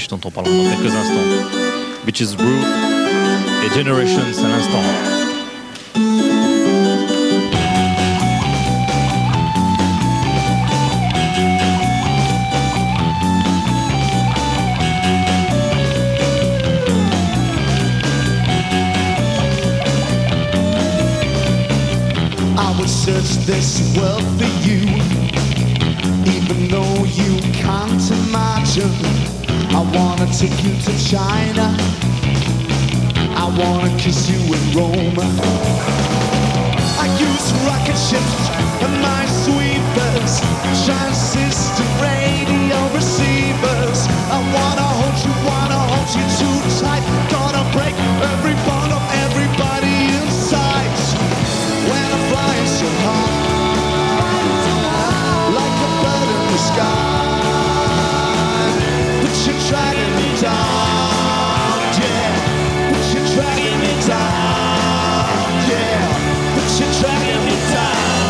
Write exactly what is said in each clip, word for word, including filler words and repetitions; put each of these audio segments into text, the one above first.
Bitch dont on parlera dans quelques instants. Bitches Brew et Generations à l'instant. Search this world for you, even though you can't imagine. I wanna take you to China, I wanna kiss you in Rome. I use rocket ships and my sweepers, giant system radio receivers. I wanna hold you, wanna hold you too tight. Gonna break every bone of everybody inside. When I'm flying so high, like a bird in the sky, but you're dragging me down, yeah. But you're dragging me down, yeah. But you're dragging me down,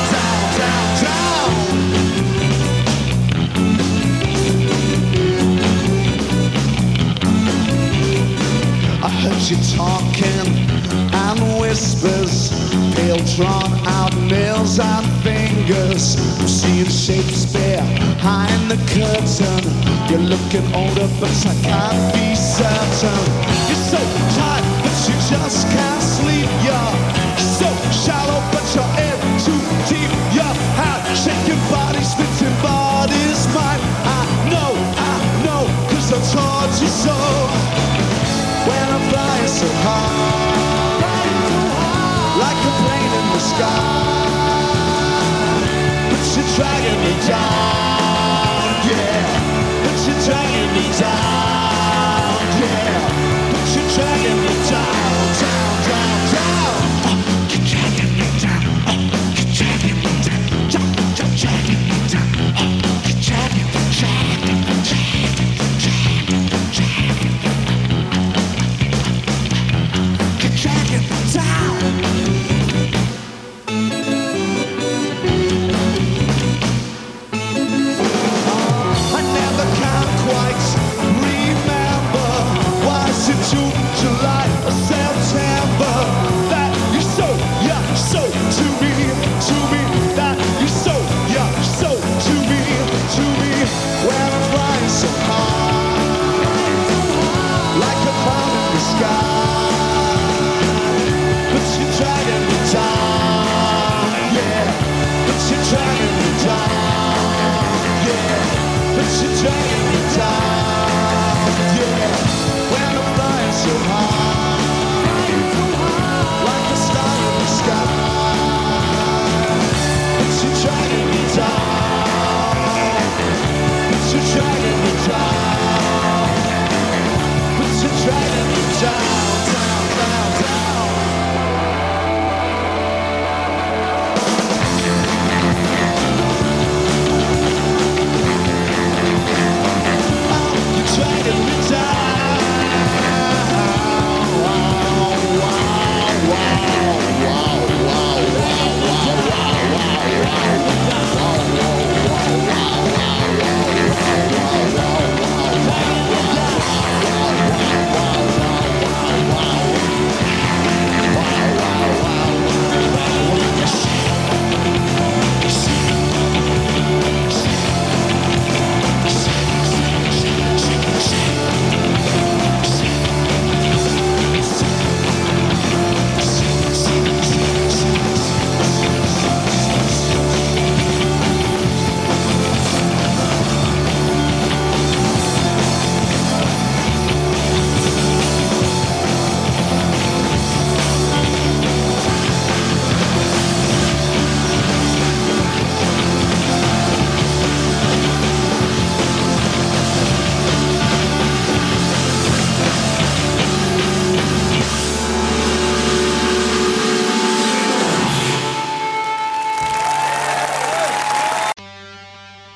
down, down, down. I heard you talking and whispers, pale drawn out nails and fingers. I'm seeing shapes behind the curtain. You're looking older, but I can't be certain. You're so tight, but you just can't sleep. You're so shallow, but you're in too deep. You're out shaking bodies, spitting bodies. Mine, I know, I know, 'cause I taught you so. When I'm flying so high, like a plane in the sky, but you're dragging me down, yeah, but you're dragging me down.